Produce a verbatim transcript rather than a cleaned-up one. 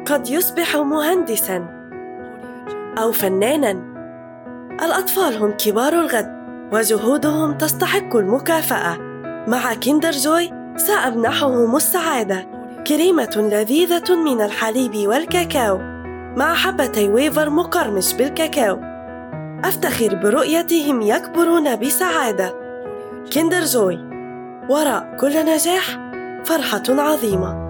قد يصبح مهندساً أو فناناً. الأطفال هم كبار الغد، وجهودهم تستحق المكافأة. مع كيندر جوي سأمنحهم السعادة، كريمة لذيذة من الحليب والكاكاو مع حبتي ويفر مقرمش بالكاكاو. أفتخر برؤيتهم يكبرون بسعادة. كيندر جوي، وراء كل نجاح فرحة عظيمة.